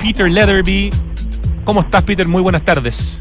Peter Leatherby. ¿Cómo estás, Peter? Muy buenas tardes.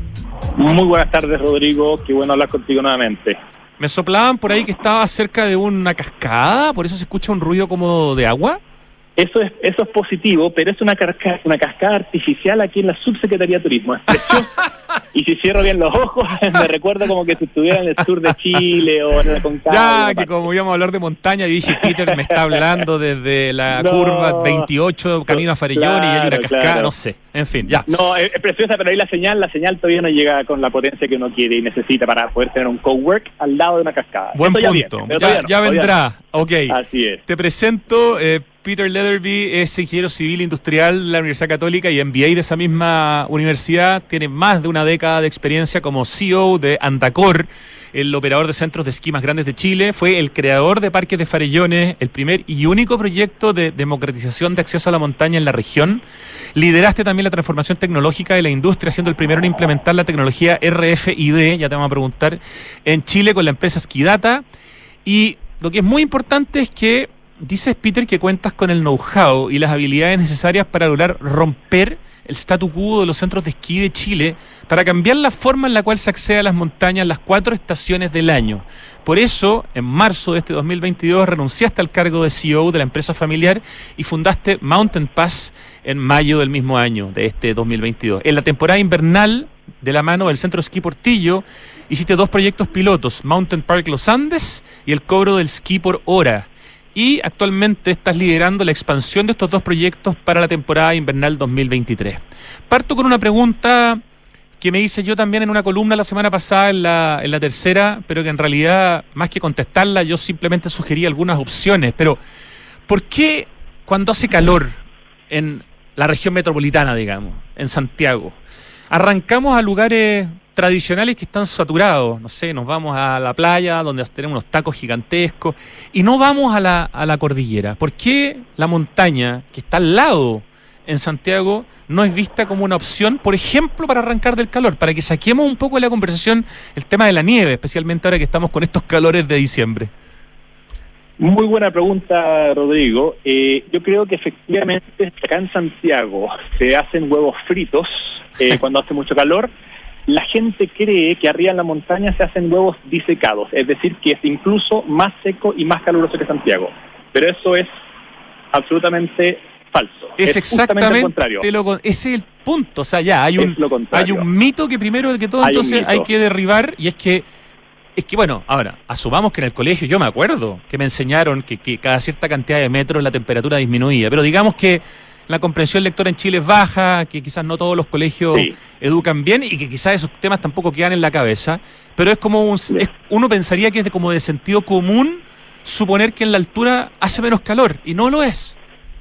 Muy buenas tardes, Rodrigo. Qué bueno hablar contigo nuevamente. Me soplaban por ahí que estaba cerca de una cascada, por eso se escucha un ruido como de agua. Eso es positivo, pero es una cascada artificial aquí en la Subsecretaría de Turismo. Es preciosa. Y si cierro bien los ojos, me recuerdo como que si estuviera en el sur de Chile o en el Aconcagua. Ya, que como íbamos a hablar de montaña, y dije, Peter me está hablando desde la curva 28, camino a Farellones, y hay una cascada, no sé. En fin, ya. No, es preciosa, pero ahí la señal todavía no llega con la potencia que uno quiere y necesita para poder tener un cowork al lado de una cascada. Buen punto. Ya vendrá. Ok. Así es. Te presento, Peter Leatherby es ingeniero civil industrial de la Universidad Católica y MBA de esa misma universidad. Tiene más de una década de experiencia como CEO de Andacor, el operador de centros de esquí más grandes de Chile. Fue el creador de Parques de Farellones, el primer y único proyecto de democratización de acceso a la montaña en la región. Lideraste también la transformación tecnológica de la industria, siendo el primero en implementar la tecnología RFID, ya te vamos a preguntar, en Chile con la empresa Skidata. Y lo que es muy importante es que dices, Peter, que cuentas con el know-how y las habilidades necesarias para lograr romper el statu quo de los centros de esquí de Chile, para cambiar la forma en la cual se accede a las montañas las 4 estaciones del año. Por eso, en marzo de este 2022, renunciaste al cargo de CEO de la empresa familiar y fundaste Mountain Pass en mayo del mismo año, de este 2022. En la temporada invernal, de la mano del Centro de Esquí Portillo, hiciste 2 proyectos pilotos, Mountain Park Los Andes y el cobro del esquí por hora. Y actualmente estás liderando la expansión de estos 2 proyectos para la temporada invernal 2023. Parto con una pregunta que me hice yo también en una columna la semana pasada en la tercera, pero que en realidad, más que contestarla, yo simplemente sugerí algunas opciones. Pero, ¿por qué cuando hace calor en la región metropolitana, digamos, en Santiago, arrancamos a lugares tradicionales que están saturados? No sé, nos vamos a la playa donde tenemos unos tacos gigantescos y no vamos a la cordillera. ¿Por qué la montaña, que está al lado en Santiago, no es vista como una opción, por ejemplo, para arrancar del calor? Para que saquemos un poco de la conversación el tema de la nieve, especialmente ahora que estamos con estos calores de diciembre. Muy buena pregunta, Rodrigo. Yo creo que efectivamente acá en Santiago se hacen huevos fritos cuando hace mucho calor. La gente cree que arriba en la montaña se hacen huevos disecados, es decir, que es incluso más seco y más caluroso que Santiago. Pero eso es absolutamente falso. Es exactamente lo contrario. Ese es el punto. O sea, ya hay un mito que primero que todo entonces hay que derribar, y es que bueno, ahora, asumamos que en el colegio, yo me acuerdo que me enseñaron que cada cierta cantidad de metros la temperatura disminuía, pero digamos que la comprensión lectora en Chile es baja, que quizás no todos los colegios educan bien y que quizás esos temas tampoco quedan en la cabeza, pero es como uno pensaría que es como de sentido común suponer que en la altura hace menos calor, y no lo es.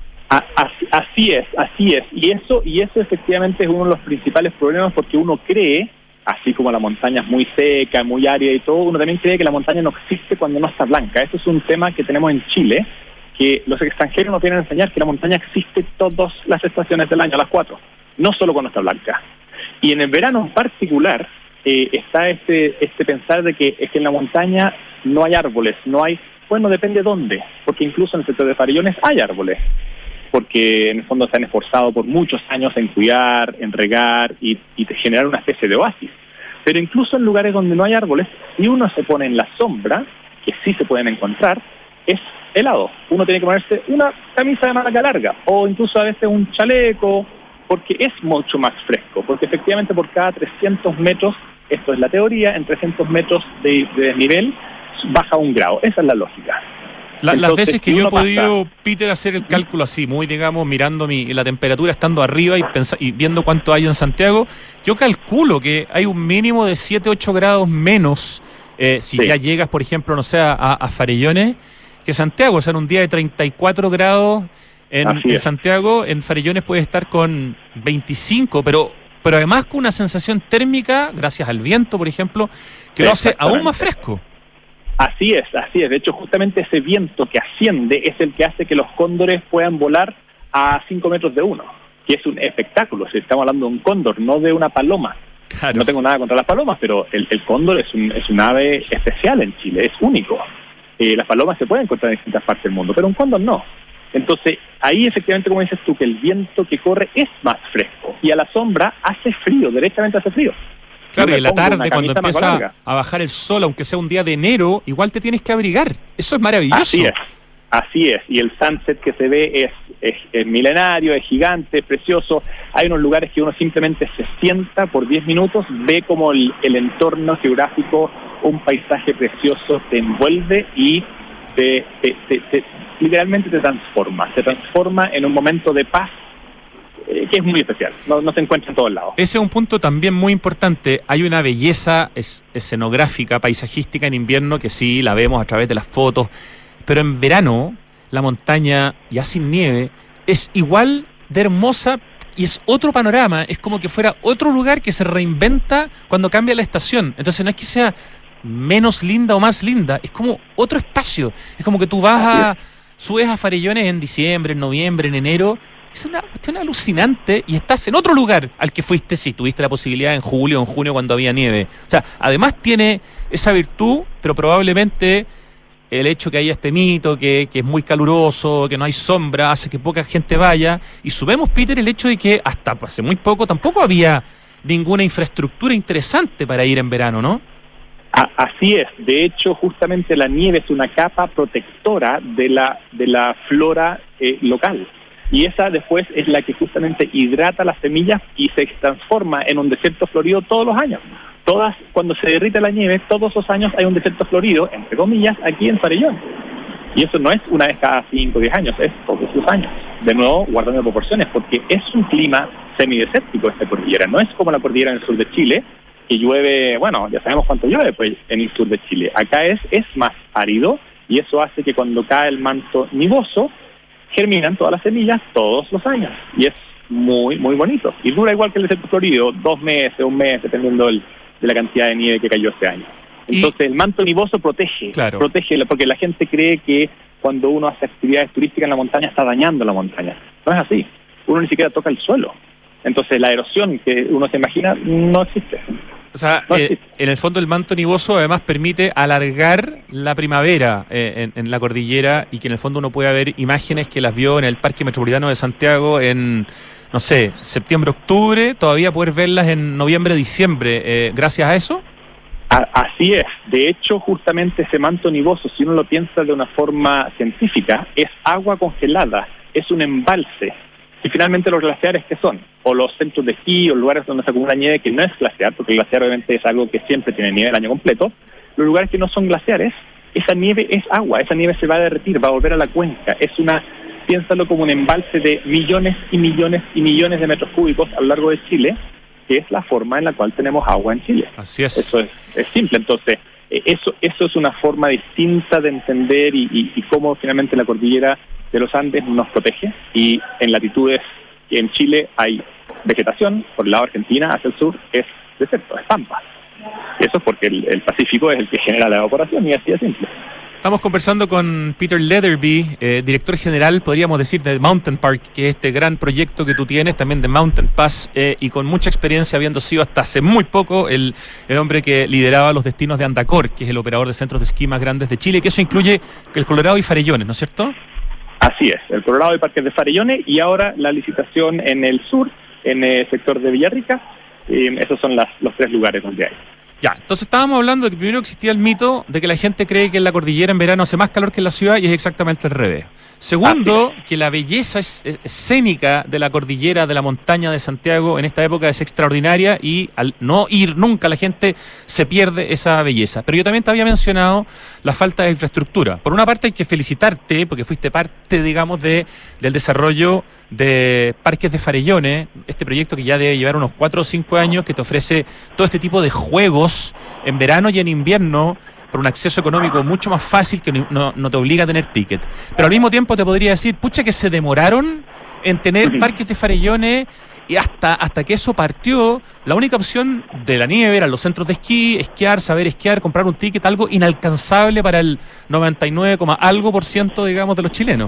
Así es. Y eso efectivamente es uno de los principales problemas, porque uno cree, así como la montaña es muy seca, muy árida y todo, uno también cree que la montaña no existe cuando no está blanca. Eso es un tema que tenemos en Chile, que los extranjeros nos vienen a enseñar que la montaña existe todas las estaciones del año, las 4, no solo cuando está blanca. Y en el verano en particular está este pensar de que es que en la montaña no hay árboles, bueno, depende de dónde, porque incluso en el sector de Farellones hay árboles, porque en el fondo se han esforzado por muchos años en cuidar, en regar y generar una especie de oasis. Pero incluso en lugares donde no hay árboles, si uno se pone en la sombra, que sí se pueden encontrar, es helado. Uno tiene que ponerse una camisa de manga larga o incluso a veces un chaleco, porque es mucho más fresco, porque efectivamente por cada 300 metros, esto es la teoría, en 300 metros de desnivel baja 1 grado. Esa es la lógica. Las veces que yo he podido, Peter, hacer el cálculo así, muy, digamos, mirando la temperatura estando arriba y viendo cuánto hay en Santiago, yo calculo que hay un mínimo de 7-8 grados menos si ya llegas, por ejemplo, no sé, a Farellones, que Santiago. O sea, en un día de 34 grados en Santiago, en Farellones puede estar con 25, pero además con una sensación térmica, gracias al viento, por ejemplo, que lo hace aún más fresco. Así es. De hecho, justamente ese viento que asciende es el que hace que los cóndores puedan volar a 5 metros de uno, que es un espectáculo. Si estamos hablando de un cóndor, no de una paloma. Claro. No tengo nada contra las palomas, pero el cóndor es un ave especial en Chile, es único. Las palomas se pueden encontrar en distintas partes del mundo, pero un cóndor no. Entonces, ahí efectivamente, como dices tú, que el viento que corre es más fresco y a la sombra hace frío, directamente hace frío. Claro, y en la tarde, cuando empieza a bajar el sol, aunque sea un día de enero, igual te tienes que abrigar. Eso es maravilloso. Así es. Y el sunset que se ve es milenario, es gigante, es precioso. Hay unos lugares que uno simplemente se sienta por 10 minutos, ve como el entorno geográfico, un paisaje precioso, te envuelve y literalmente te transforma. Se transforma en un momento de paz que es muy especial, no se encuentra en todos lados. Ese es un punto también muy importante. Hay una belleza escenográfica, paisajística en invierno que sí, la vemos a través de las fotos, pero en verano la montaña, ya sin nieve, es igual de hermosa y es otro panorama, es como que fuera otro lugar que se reinventa cuando cambia la estación. Entonces no es que sea menos linda o más linda, es como otro espacio. Es como que tú subes a Farellones en diciembre, en noviembre, en enero. Es una cuestión alucinante y estás en otro lugar al que fuiste si tuviste la posibilidad en julio o en junio cuando había nieve. O sea, además tiene esa virtud, pero probablemente el hecho que haya este mito, que es muy caluroso, que no hay sombra, hace que poca gente vaya. Y subemos, Peter, el hecho de que hasta hace muy poco tampoco había ninguna infraestructura interesante para ir en verano, ¿no? Así es. De hecho, justamente la nieve es una capa protectora de la flora local. Y esa después es la que justamente hidrata las semillas y se transforma en un desierto florido todos los años. Cuando se derrite la nieve, todos los años hay un desierto florido, entre comillas, aquí en Farellón. Y eso no es una vez cada 5 o 10 años, es todos los años. De nuevo, guardando proporciones, porque es un clima semidesértico esta cordillera. No es como la cordillera en el sur de Chile, que llueve, bueno, ya sabemos cuánto llueve pues en el sur de Chile. Acá es más árido y eso hace que cuando cae el manto nivoso, germinan todas las semillas todos los años y es muy, muy bonito. Y dura igual que el desierto florido, 2 meses, 1 mes, dependiendo de la cantidad de nieve que cayó este año. Entonces el manto nivoso protege, porque la gente cree que cuando uno hace actividades turísticas en la montaña está dañando la montaña. No es así, uno ni siquiera toca el suelo. Entonces la erosión que uno se imagina no existe. O sea, en el fondo el manto nivoso además permite alargar la primavera en la cordillera y que en el fondo uno pueda ver imágenes que las vio en el Parque Metropolitano de Santiago en, no sé, septiembre, octubre, todavía poder verlas en noviembre, diciembre, gracias a eso. Así es. De hecho, justamente ese manto nivoso, si uno lo piensa de una forma científica, es agua congelada, es un embalse. Y finalmente los glaciares, ¿qué son? O los centros de esquí o lugares donde se acumula nieve que no es glaciar, porque el glaciar obviamente es algo que siempre tiene nieve el año completo. Los lugares que no son glaciares, esa nieve es agua, esa nieve se va a derretir, va a volver a la cuenca. Piénsalo como un embalse de millones y millones y millones de metros cúbicos a lo largo de Chile, que es la forma en la cual tenemos agua en Chile. Así es. Eso es simple. Entonces, eso es una forma distinta de entender y cómo finalmente la cordillera de los Andes nos protege, y en latitudes que en Chile hay vegetación, por el lado de Argentina hacia el sur es desierto, es pampa. Eso es porque el Pacífico es el que genera la evaporación y así de simple. Estamos conversando con Peter Leatherby, director general, podríamos decir, de Mountain Park, que es este gran proyecto que tú tienes, también de Mountain Pass, y con mucha experiencia, habiendo sido hasta hace muy poco el hombre que lideraba los destinos de Andacor, que es el operador de centros de esquí más grandes de Chile, que eso incluye el Colorado y Farellones, ¿no es cierto? Así es, el Colorado y Parques de Farellones, y ahora la licitación en el sur, en el sector de Villarrica. Esos son los 3 lugares donde hay. Ya, entonces estábamos hablando de que primero existía el mito de que la gente cree que en la cordillera en verano hace más calor que en la ciudad, y es exactamente al revés. Segundo, que la belleza escénica de la cordillera, de la montaña de Santiago en esta época es extraordinaria, y al no ir nunca la gente se pierde esa belleza. Pero yo también te había mencionado la falta de infraestructura. Por una parte hay que felicitarte porque fuiste parte, digamos, del desarrollo de Parques de Farellones, este proyecto que ya debe llevar unos 4 o 5 años, que te ofrece todo este tipo de juegos en verano y en invierno por un acceso económico mucho más fácil, que no te obliga a tener ticket. Pero al mismo tiempo te podría decir, pucha, que se demoraron en tener Parques de Farellones, y hasta que eso partió, la única opción de la nieve eran los centros de esquí, esquiar, saber esquiar, comprar un ticket, algo inalcanzable para el 99,algo%, digamos, de los chilenos.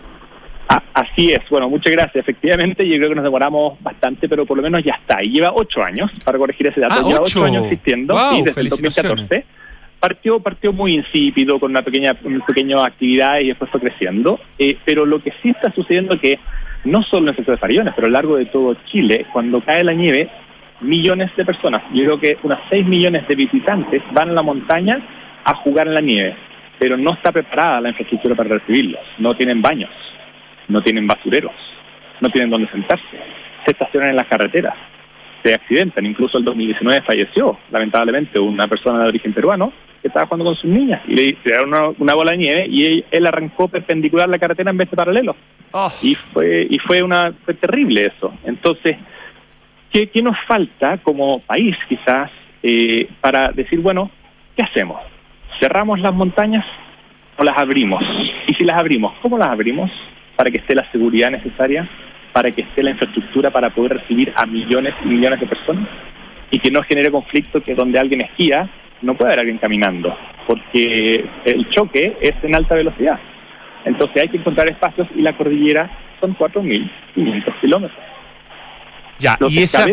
Así es. Bueno, muchas gracias. Efectivamente, yo creo que nos demoramos bastante, pero por lo menos ya está. Y lleva 8 años, para corregir ese dato. Lleva 8 años existiendo, wow, sí, desde el 2014. partió muy insípido, con una pequeña actividad y después fue creciendo, pero lo que sí está sucediendo es que no solo en el sector de Farellones, pero a lo largo de todo Chile, cuando cae la nieve, millones de personas, yo creo que unas 6 millones de visitantes van a la montaña a jugar en la nieve, pero no está preparada la infraestructura para recibirlos. No tienen baños, no tienen basureros, no tienen dónde sentarse, se estacionan en las carreteras, se accidentan. Incluso el 2019 falleció, lamentablemente, una persona de origen peruano que estaba jugando con sus niñas y le tiraron una bola de nieve y él arrancó perpendicular la carretera en vez de paralelo. Oh. Y fue terrible eso. Entonces, ¿qué nos falta como país quizás para decir, bueno, ¿qué hacemos? ¿Cerramos las montañas o las abrimos? Y si las abrimos, ¿cómo las abrimos? Para que esté la seguridad necesaria, para que esté la infraestructura para poder recibir a millones y millones de personas y que no genere conflicto, que donde alguien esquía no puede haber alguien caminando, porque el choque es en alta velocidad. Entonces hay que encontrar espacios y la cordillera son 4.500 kilómetros. Ya, y esa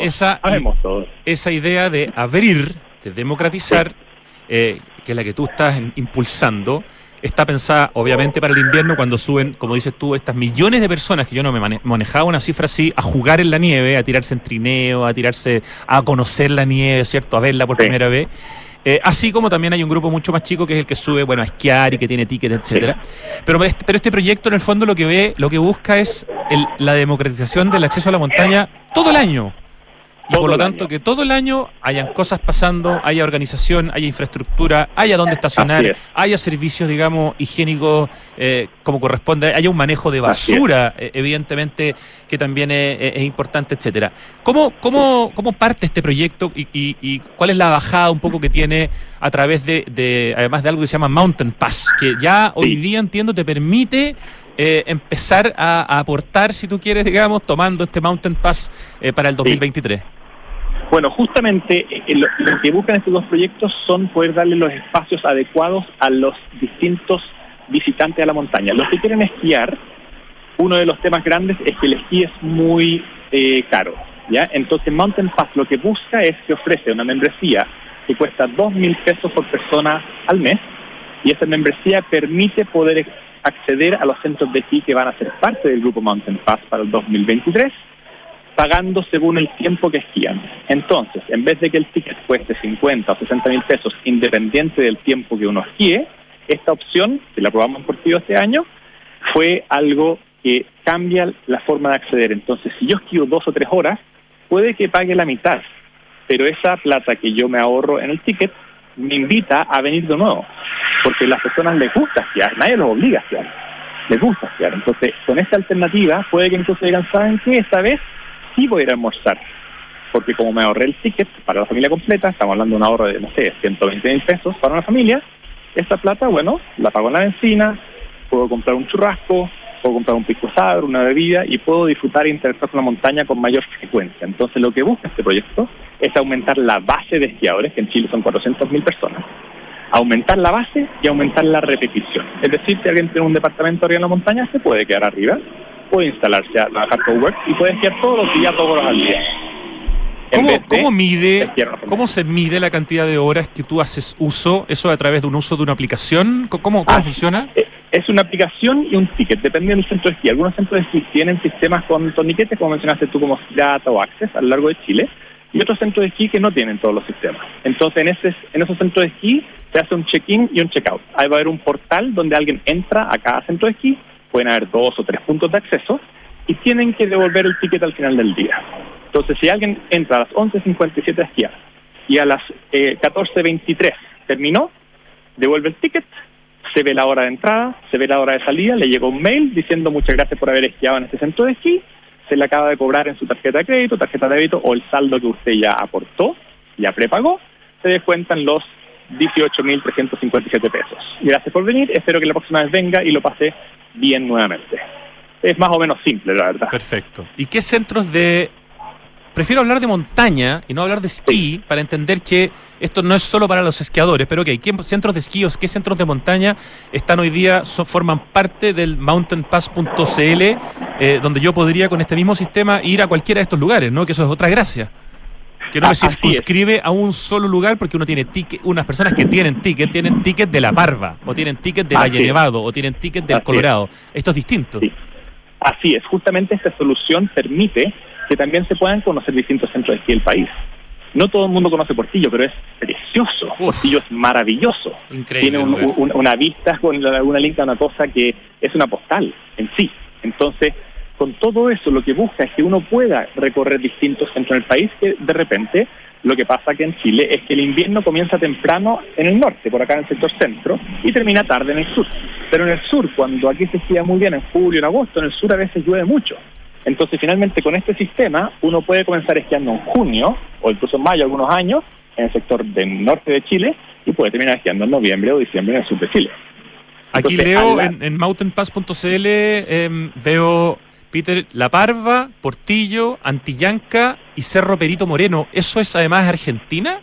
idea de abrir, de democratizar, que es la que tú estás impulsando, está pensada obviamente para el invierno, cuando suben, como dices tú, estas millones de personas, que yo no me manejaba una cifra así, a jugar en la nieve, a tirarse en trineo, a conocer la nieve, ¿cierto? A verla por primera vez. Así como también hay un grupo mucho más chico que es el que sube, bueno, a esquiar y que tiene tickets, etcétera. Pero este proyecto en el fondo lo que busca es la democratización del acceso a la montaña todo el año. Y por lo tanto que todo el año hayan cosas pasando, haya organización, haya infraestructura, haya dónde estacionar, haya servicios, digamos, higiénicos como corresponde, haya un manejo de basura, evidentemente, que también es importante, etcétera. ¿Cómo parte este proyecto y cuál es la bajada un poco que tiene a través de además de algo que se llama Mountain Pass, que ya hoy día, entiendo, te permite empezar a aportar, si tú quieres, digamos, tomando este Mountain Pass para el 2023? Bueno, justamente lo que buscan estos dos proyectos son poder darle los espacios adecuados a los distintos visitantes a la montaña. Los que quieren esquiar, uno de los temas grandes es que el esquí es muy caro, ¿ya? Entonces Mountain Pass lo que busca es que ofrece una membresía que cuesta 2.000 pesos por persona al mes, y esa membresía permite poder acceder a los centros de esquí que van a ser parte del grupo Mountain Pass para el 2023, pagando según el tiempo que esquían. Entonces, en vez de que el ticket cueste 50 o 60.000 pesos independiente del tiempo que uno esquíe, esta opción, que la probamos en Portillo este año, fue algo que cambia la forma de acceder. Entonces, si yo esquío 2 o 3 horas, puede que pague la mitad, pero esa plata que yo me ahorro en el ticket me invita a venir de nuevo, porque a las personas les gusta esquiar, nadie los obliga a esquiar, les gusta esquiar. Entonces, con esta alternativa, puede que incluso digan, ¿saben qué? Esta vez sí voy a ir a almorzar, porque como me ahorré el ticket para la familia completa, estamos hablando de un ahorro de, 120.000 pesos para una familia, esa plata, bueno, la pago en la benzina, puedo comprar un churrasco, puedo comprar un pisco sour, una bebida, y puedo disfrutar e interactuar con la montaña con mayor frecuencia. Entonces lo que busca este proyecto es aumentar la base de esquiadores, que en Chile son 400.000 personas, aumentar la base y aumentar la repetición. Es decir, si alguien tiene un departamento arriba en la montaña, se puede quedar arriba, puede instalarse a trabajar cowork y puede esquiar todos los días, 2 horas al día. ¿Cómo se mide la cantidad de horas que tú haces uso? ¿Eso a través de un uso de una aplicación? ¿Cómo funciona? Es una aplicación y un ticket, depende del centro de esquí. Algunos centros de esquí tienen sistemas con torniquetes, como mencionaste tú, como Data o Access, a lo largo de Chile, y otros centros de esquí que no tienen todos los sistemas. Entonces, en esos centros de esquí se hace un check-in y un check-out. Ahí va a haber un portal donde alguien entra a cada centro de esquí, pueden haber 2 o 3 puntos de acceso, y tienen que devolver el ticket al final del día. Entonces, si alguien entra a las 11:57 a esquiar y a las 14:23 terminó, devuelve el ticket, se ve la hora de entrada, se ve la hora de salida, le llega un mail diciendo muchas gracias por haber esquiado en este centro de esquí, se le acaba de cobrar en su tarjeta de crédito, tarjeta de débito o el saldo que usted ya aportó, ya prepagó, se descuentan los 18.357 pesos. Gracias por venir, espero que la próxima vez venga y lo pase bien nuevamente. Es más o menos simple, la verdad. Perfecto. ¿Y qué centros de...? Prefiero hablar de montaña y no hablar de esquí, para entender que esto no es solo para los esquiadores, pero ¿qué centros de esquí o qué centros de montaña están hoy día, forman parte del mountainpass.cl, donde yo podría con este mismo sistema ir a cualquiera de estos lugares, ¿no? Que eso es otra gracia. Que no me circunscribe a un solo lugar, porque uno tiene ticket, unas personas que tienen ticket de La Parva, o tienen ticket de Valle Nevado, o tienen ticket del Colorado. Esto es distinto. Sí. Así es, justamente esta solución permite que también se puedan conocer distintos centros de esquí del país. No todo el mundo conoce Portillo, pero es precioso. Portillo es maravilloso. Increíble. Tiene una vista con una linda, una cosa que es una postal en sí. Entonces, con todo eso, lo que busca es que uno pueda recorrer distintos centros del país, que de repente lo que pasa que en Chile es que el invierno comienza temprano en el norte, por acá en el sector centro, y termina tarde en el sur. Pero en el sur, cuando aquí se esquía muy bien en julio, en agosto, en el sur a veces llueve mucho. Entonces, finalmente, con este sistema, uno puede comenzar esquiando en junio, o incluso en mayo, algunos años, en el sector del norte de Chile, y puede terminar esquiando en noviembre o diciembre en el sur de Chile. Aquí entonces, leo en mountainpass.cl, veo, Peter, La Parva, Portillo, Antillanca y Cerro Perito Moreno. ¿Eso es además Argentina?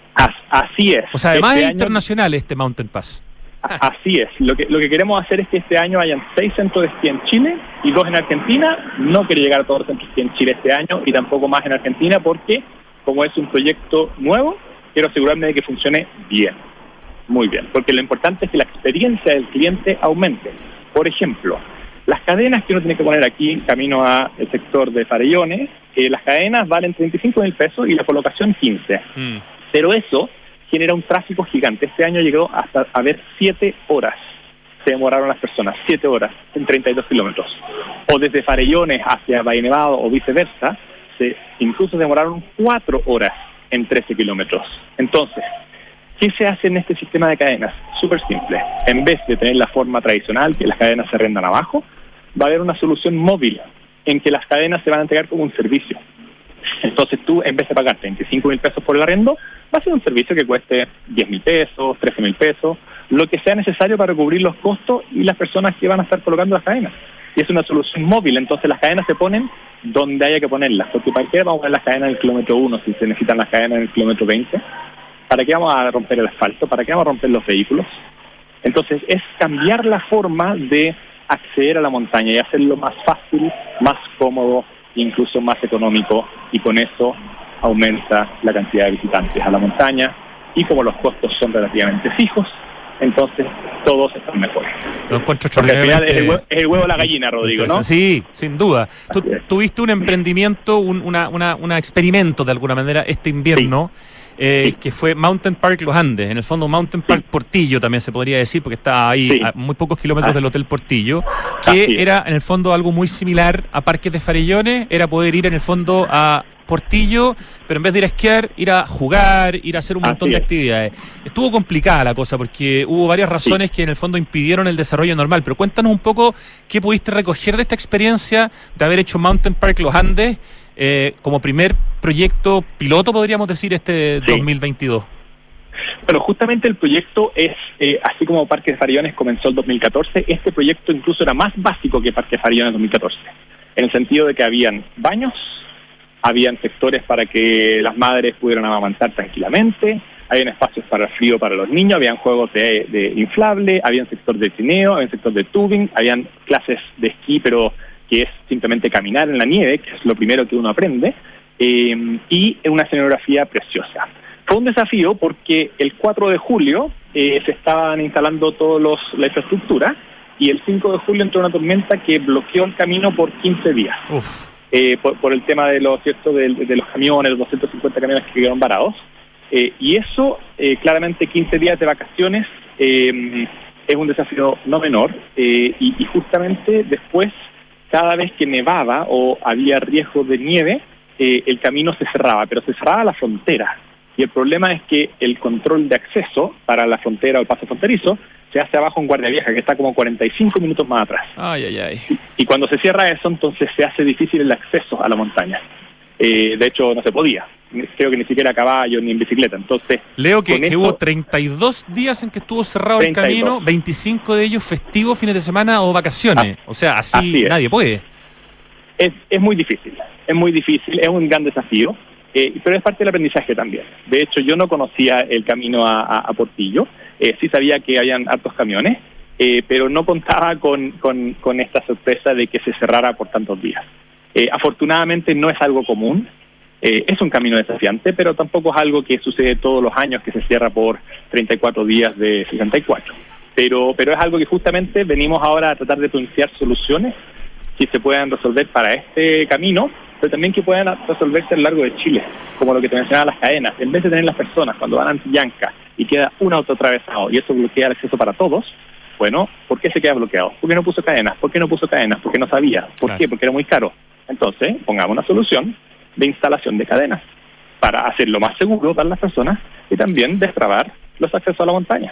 Así es. O sea, además es internacional este Mountain Pass. Así es. Lo que queremos hacer es que este año hayan 6 centros de esquí en Chile y 2 en Argentina. No quiero llegar a todos los centros de esquí en Chile este año y tampoco más en Argentina porque, como es un proyecto nuevo, quiero asegurarme de que funcione bien. Muy bien. Porque lo importante es que la experiencia del cliente aumente. Por ejemplo, las cadenas que uno tiene que poner aquí, camino al sector de Farellones, las cadenas valen 35.000 pesos y la colocación 15. Pero eso genera un tráfico gigante. Este año llegó hasta a ver 7 horas. Se demoraron las personas, 7 horas en 32 kilómetros. O desde Farellones hacia Valle Nevado o viceversa, incluso se demoraron 4 horas en 13 kilómetros. Entonces, ¿qué se hace en este sistema de cadenas? Súper simple. En vez de tener la forma tradicional, que las cadenas se arrendan abajo, va a haber una solución móvil en que las cadenas se van a entregar como un servicio. Entonces tú, en vez de pagar 35.000 pesos por el arrendo, va a ser un servicio que cueste 10.000 pesos, 13.000 pesos, lo que sea necesario para cubrir los costos y las personas que van a estar colocando las cadenas. Y es una solución móvil, entonces las cadenas se ponen donde haya que ponerlas. Porque ¿para qué vamos a poner las cadenas en el kilómetro 1 si se necesitan las cadenas en el kilómetro 20? ¿Para qué vamos a romper el asfalto? ¿Para qué vamos a romper los vehículos? Entonces es cambiar la forma de acceder a la montaña y hacerlo más fácil, más cómodo, incluso más económico, y con eso aumenta la cantidad de visitantes a la montaña, y como los costos son relativamente fijos, entonces todos están mejores. Lo encuentro porque al final es el huevo o la gallina, Rodrigo, ¿no? Sí, sin duda. Tú tuviste un emprendimiento, un experimento de alguna manera este invierno, que fue Mountain Park Los Andes, en el fondo Mountain Park Portillo también se podría decir, porque está ahí a muy pocos kilómetros del Hotel Portillo, que era en el fondo algo muy similar a Parques de Farellones, era poder ir en el fondo a Portillo, pero en vez de ir a esquiar, ir a jugar, ir a hacer un montón de actividades. Estuvo complicada la cosa porque hubo varias razones que en el fondo impidieron el desarrollo normal, pero cuéntanos un poco qué pudiste recoger de esta experiencia de haber hecho Mountain Park Los Andes como primer proyecto piloto, podríamos decir, 2022. Bueno, justamente el proyecto es, así como Parque de Farellones comenzó el 2014, este proyecto incluso era más básico que Parque de Farellones 2014, en el sentido de que habían baños, habían sectores para que las madres pudieran amamantar tranquilamente, habían espacios para el frío para los niños, habían juegos de inflable, habían sector de trineo, habían sector de tubing, habían clases de esquí, pero que es simplemente caminar en la nieve, que es lo primero que uno aprende, y una escenografía preciosa. Fue un desafío porque el 4 de julio se estaban instalando la infraestructura, y el 5 de julio entró una tormenta que bloqueó el camino por 15 días. Por el tema de los camiones, los 250 camiones que quedaron varados. Y eso, claramente 15 días de vacaciones es un desafío no menor, y justamente después, cada vez que nevaba o había riesgo de nieve, el camino se cerraba, pero se cerraba la frontera. Y el problema es que el control de acceso para la frontera o el paso fronterizo se hace abajo en Guardia Vieja, que está como 45 minutos más atrás. Y cuando se cierra eso, entonces se hace difícil el acceso a la montaña. De hecho, no se podía. Creo que ni siquiera a caballo ni en bicicleta. Entonces, leo que hubo 32 días en que estuvo cerrado 32. El camino, 25 de ellos festivos, fines de semana o vacaciones. O sea, así nadie puede. Es muy difícil, es un gran desafío, pero es parte del aprendizaje también. De hecho, yo no conocía el camino a Portillo, sí sabía que habían hartos camiones, pero no contaba con esta sorpresa de que se cerrara por tantos días. Afortunadamente no es algo común, Es un camino desafiante, pero tampoco es algo que sucede todos los años, que se cierra por 34 días de 64. Pero es algo que justamente venimos ahora a tratar de plantear soluciones que se puedan resolver para este camino, pero también que puedan resolverse a lo largo de Chile, como lo que te mencionaba, las cadenas. En vez de tener las personas cuando van a Antillanca y queda un auto atravesado y eso bloquea el acceso para todos, bueno, ¿por qué se queda bloqueado? ¿Por qué no puso cadenas? ¿Por qué no puso cadenas? Porque no sabía. ¿Por qué? Porque era muy caro. Entonces, pongamos una solución de instalación de cadenas para hacerlo más seguro para las personas y también destrabar los accesos a la montaña.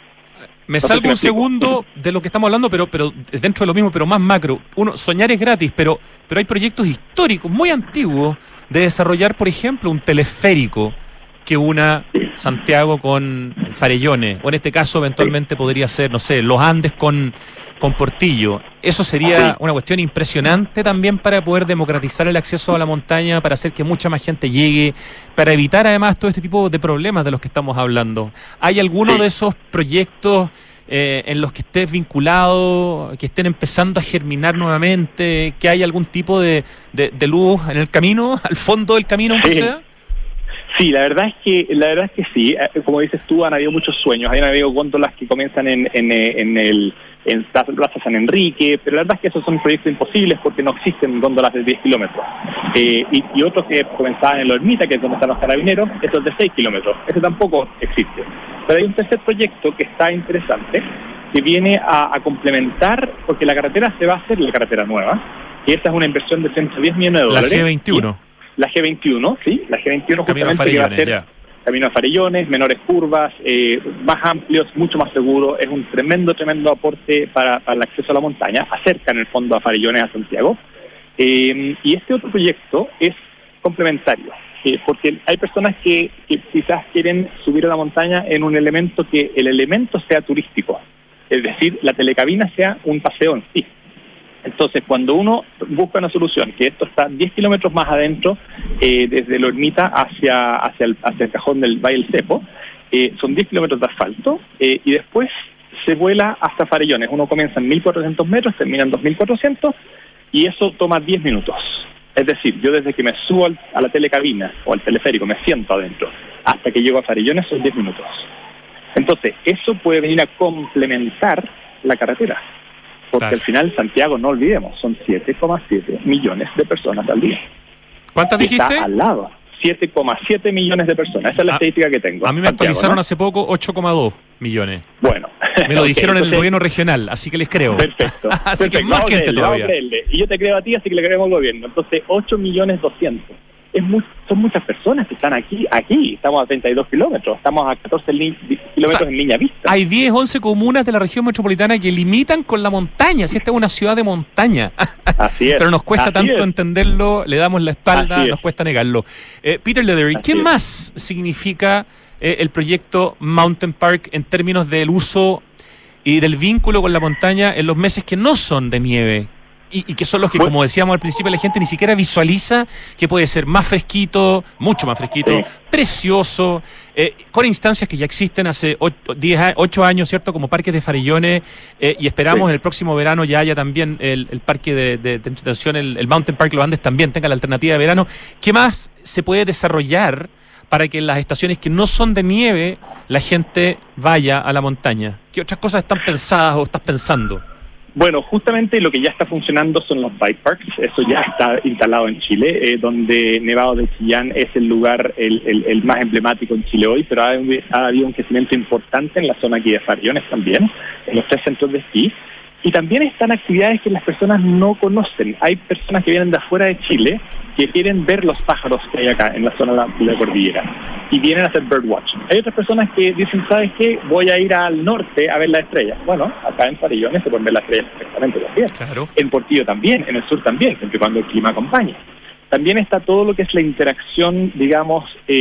Me salgo un segundo de lo que estamos hablando, pero dentro de lo mismo, pero más macro. Soñar es gratis, pero hay proyectos históricos muy antiguos de desarrollar, por ejemplo, un teleférico que una Santiago con Farellones, o en este caso eventualmente podría ser, no sé, Los Andes con Portillo. Eso sería una cuestión impresionante también para poder democratizar el acceso a la montaña, para hacer que mucha más gente llegue, para evitar además todo este tipo de problemas de los que estamos hablando. ¿Hay alguno de esos proyectos en los que estés vinculado, que estén empezando a germinar nuevamente, que hay algún tipo de luz en el camino, al fondo del camino, aunque sea? Sí, la verdad es que sí. Como dices tú, han habido muchos sueños. Han habido góndolas que comienzan en Plaza San Enrique, pero la verdad es que esos son proyectos imposibles porque no existen góndolas de 10 kilómetros. Y otros que comenzaban en La Ermita, que es donde están los carabineros, esos de 6 kilómetros. Ese tampoco existe. Pero hay un tercer proyecto que está interesante, que viene a complementar, porque la carretera se va a hacer la carretera nueva, y esa es una inversión de 110 millones de dólares. La G21. La G21, sí, la G21 justamente que va a ser camino a Farellones, menores curvas, más amplios, mucho más seguro, es un tremendo aporte para el acceso a la montaña, acerca en el fondo a Farellones, a Santiago, y este otro proyecto es complementario, porque hay personas que quizás quieren subir a la montaña en un elemento que el elemento sea turístico, es decir, la telecabina sea un paseo en sí. Entonces, cuando uno busca una solución, que esto está 10 kilómetros más adentro, desde La Ermita hacia el cajón del Valle del Cepo, son 10 kilómetros de asfalto, y después se vuela hasta Farellones. Uno comienza en 1.400 metros, termina en 2.400, y eso toma 10 minutos. Es decir, yo desde que me subo a la telecabina o al teleférico, me siento adentro, hasta que llego a Farellones son 10 minutos. Entonces, eso puede venir a complementar la carretera. Porque al final Santiago, no olvidemos, son 7,7 millones de personas al día. ¿Cuántas dijiste? Está al lado, 7,7 millones de personas. Esa es la estadística que tengo. A mí me actualizaron hace poco 8,2 millones. Bueno. Me lo dijeron en el gobierno regional, así que les creo. Perfecto. Así que más gente todavía. Y yo te creo a ti, así que le creemos al gobierno. Entonces, 8.200.000. Son muchas personas que están aquí, estamos a 32 kilómetros, estamos a 14 kilómetros en línea vista. Hay 10, 11 comunas de la región metropolitana que limitan con la montaña, si esta es una ciudad de montaña. Así es. Pero nos cuesta tanto entenderlo, le damos la espalda, nos cuesta negarlo. Peter Leathery, ¿qué más significa el proyecto Mountain Park en términos del uso y del vínculo con la montaña en los meses que no son de nieve? Y que son los que, como decíamos al principio, la gente ni siquiera visualiza que puede ser más fresquito, mucho más fresquito, precioso, con instancias que ya existen hace 8 años, ¿cierto? Como parques de Farellones, y esperamos el próximo verano ya haya también el parque de entretención, el Mountain Park Los Andes también tenga la alternativa de verano. ¿Qué más se puede desarrollar para que en las estaciones que no son de nieve la gente vaya a la montaña? ¿Qué otras cosas están pensadas o estás pensando? Bueno, justamente lo que ya está funcionando son los bike parks. Eso ya está instalado en Chile, donde Nevado de Chillán es el lugar el más emblemático en Chile hoy, pero ha habido un crecimiento importante en la zona aquí de Farellones también, en los 3 centros de esquí. Y también están actividades que las personas no conocen. Hay personas que vienen de afuera de Chile que quieren ver los pájaros que hay acá en la zona de la cordillera y vienen a hacer birdwatching. Hay otras personas que dicen, ¿sabes qué? Voy a ir al norte a ver las estrellas. Bueno, acá en Farellones se pueden ver las estrellas perfectamente también. Claro. En Portillo también, en el sur también, siempre y cuando el clima acompañe. También está todo lo que es la interacción, digamos,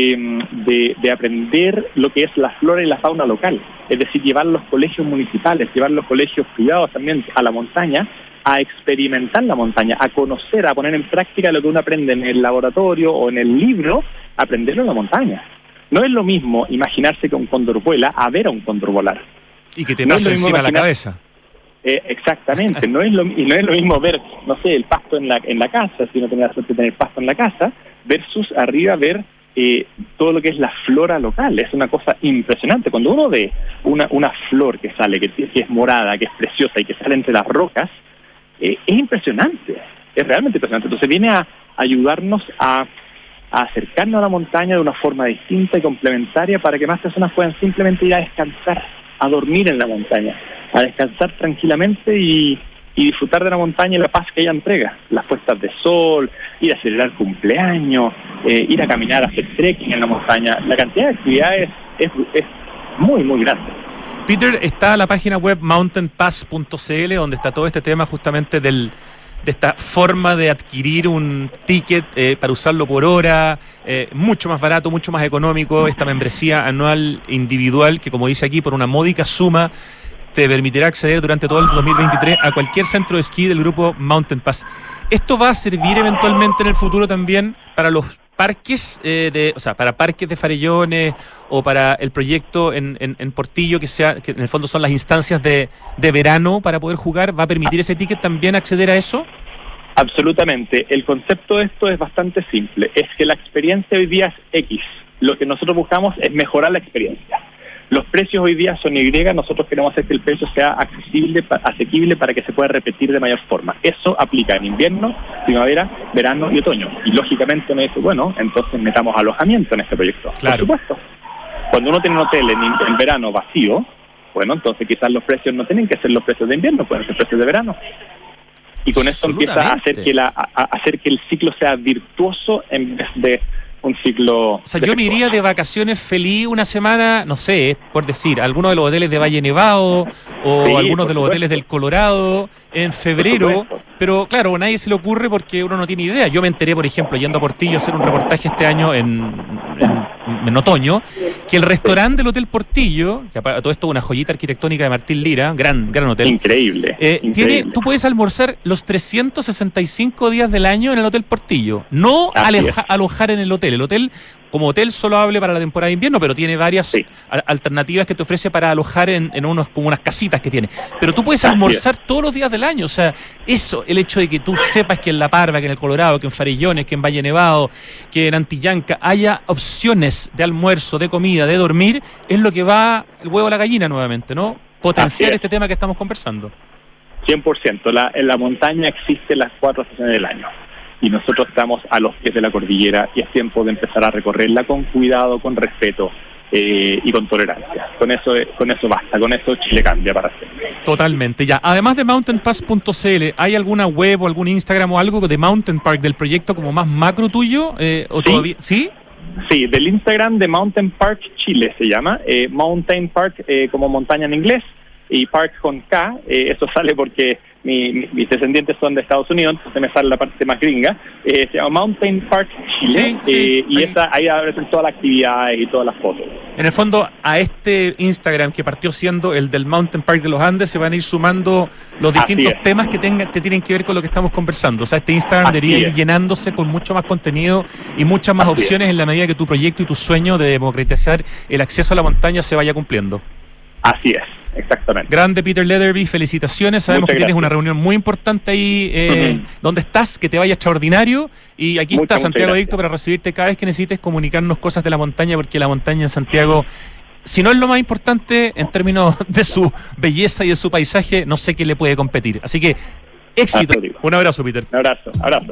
de aprender lo que es la flora y la fauna local. Es decir, llevar los colegios municipales, llevar los colegios privados también a la montaña, a experimentar la montaña, a conocer, a poner en práctica lo que uno aprende en el laboratorio o en el libro, aprenderlo en la montaña. No es lo mismo imaginarse que un cóndor vuela a ver a un cóndor volar. Y que te pase encima de la cabeza. Exactamente, y no es lo mismo ver, no sé, el pasto en la casa, si uno tiene la suerte de tener pasto en la casa, versus arriba ver todo lo que es la flora local. Es una cosa impresionante. Cuando uno ve una flor que sale, que es morada, que es preciosa y que sale entre las rocas, es impresionante, es realmente impresionante. Entonces viene a ayudarnos a acercarnos a la montaña de una forma distinta y complementaria para que más personas puedan simplemente ir a descansar, a dormir en la montaña, a descansar tranquilamente y disfrutar de la montaña y la paz que ella entrega. Las puestas de sol, ir a celebrar cumpleaños, ir a caminar, a hacer trekking en la montaña. La cantidad de actividades es muy, muy grande. Peter, está la página web mountainpass.cl, donde está todo este tema justamente de esta forma de adquirir un ticket para usarlo por hora, mucho más barato, mucho más económico, esta membresía anual individual que, como dice aquí, por una módica suma te permitirá acceder durante todo el 2023 a cualquier centro de esquí del grupo Mountain Pass. ¿Esto va a servir eventualmente en el futuro también para los parques, para parques de farellones o para el proyecto en Portillo, que en el fondo son las instancias de verano para poder jugar? ¿Va a permitir ese ticket también acceder a eso? Absolutamente. El concepto de esto es bastante simple. Es que la experiencia hoy día es X. Lo que nosotros buscamos es mejorar la experiencia. Los precios hoy día son Y, nosotros queremos hacer que el precio sea asequible para que se pueda repetir de mayor forma. Eso aplica en invierno, primavera, verano y otoño. Y lógicamente me dice, bueno, entonces metamos alojamiento en este proyecto. Claro. Por supuesto. Cuando uno tiene un hotel en verano vacío, bueno, entonces quizás los precios no tienen que ser los precios de invierno, pueden ser precios de verano. Y con eso empieza a hacer que el ciclo sea virtuoso en vez de un ciclo. O sea, yo me iría de vacaciones feliz una semana, no sé, por decir, algunos de los hoteles de Valle Nevado o sí, algunos de los hoteles del Colorado en febrero, pero claro, a nadie se le ocurre porque uno no tiene idea. Yo me enteré, por ejemplo, yendo a Portillo a hacer un reportaje este año en otoño, que el restaurante del Hotel Portillo, que todo esto es una joyita arquitectónica de Martín Lira, gran hotel. Increíble. Tú puedes almorzar los 365 días del año en el Hotel Portillo, no alojar en el hotel. El hotel, como hotel, solo hable para la temporada de invierno, pero tiene varias alternativas que te ofrece para alojar en como unas casitas que tiene. Pero tú puedes almorzar todos los días del año. O sea, eso, el hecho de que tú sepas que en La Parva, que en el Colorado, que en Farellones, que en Valle Nevado, que en Antillanca haya opciones de almuerzo, de comida, de dormir, es lo que va el huevo a la gallina nuevamente, ¿no? Potenciar este tema que estamos conversando. 100%. En la montaña existen las 4 estaciones del año. Y nosotros estamos a los pies de la cordillera y es tiempo de empezar a recorrerla con cuidado, con respeto y con tolerancia. Con eso basta, con eso Chile cambia para siempre. Totalmente, ya. Además de mountainpass.cl, ¿hay alguna web o algún Instagram o algo de Mountain Park del proyecto como más macro tuyo? ¿O todavía? ¿Sí? Sí, del Instagram de Mountain Park Chile se llama, Mountain Park como montaña en inglés y Park con K, eso sale porque mis descendientes son de Estados Unidos, entonces me sale la parte más gringa. Se llama Mountain Park Chile, y ahí aparecen todas las actividades y todas las fotos. En el fondo, a este Instagram que partió siendo el del Mountain Park de los Andes, se van a ir sumando los distintos temas que tienen que ver con lo que estamos conversando. O sea, este Instagram debería ir llenándose con mucho más contenido y muchas más opciones en la medida que tu proyecto y tu sueño de democratizar el acceso a la montaña se vaya cumpliendo. Así es. Exactamente. Grande Peter Leatherby, felicitaciones. Sabemos que tienes una reunión muy importante ahí donde estás, que te vaya extraordinario. Y aquí está Santiago Adicto para recibirte cada vez que necesites comunicarnos cosas de la montaña, porque la montaña en Santiago, si no es lo más importante en términos de su belleza y de su paisaje, no sé qué le puede competir. Así que éxito. Un abrazo, Peter. Un abrazo.